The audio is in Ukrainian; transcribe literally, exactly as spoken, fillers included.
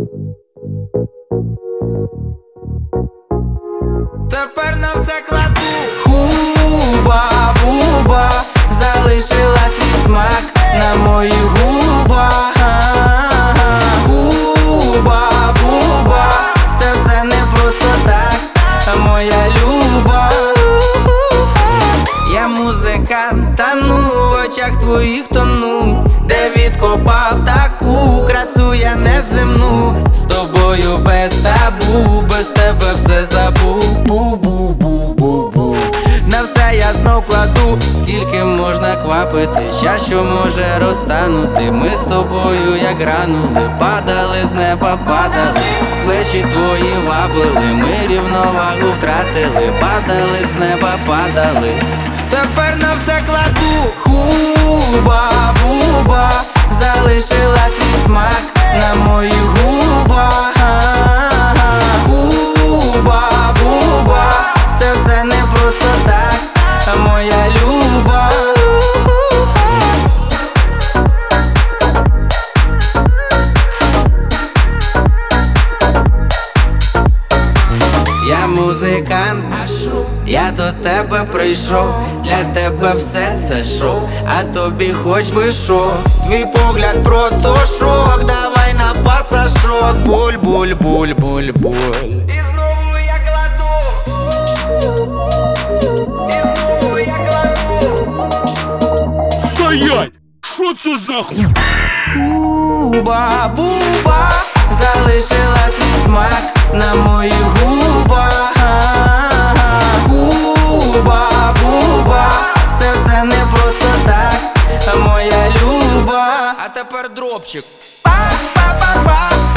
Тепер на все кладу. Хуба, буба, залишила свій смак на моїх губах. Хуба, буба, все все не просто так, моя люба. Я музикант, тану в очах твоїх тону, де відкопав таку красу я неземну. З тобою без табу, без тебе все забув. Бу-бу-бу-бу-бу. На все я знов кладу, скільки можна квапити, щас що може розтанути. Ми з тобою як гранули, падали з неба, падали, плечі твої вабили, ми рівновагу втратили, падали з неба, падали. Тепер на все кладу. Хуба, буба, залишила свій смак на моїх губах. Хуба, буба, все все не просто так, моя люба. Я музикант, я до тебе прийшов, для тебе все це шоу, а тобі хоч би шо. Твій погляд просто шок, давай на пасашок. Буль-буль-буль-буль-буль. І знову я кладу. І знову я кладу. Стоять! Що це за ху... Хуба, буба, залишила свій смак на моїх губах. Хуба, буба, все все не просто так, моя люба. А тепер дропчик. Па-па-па-па.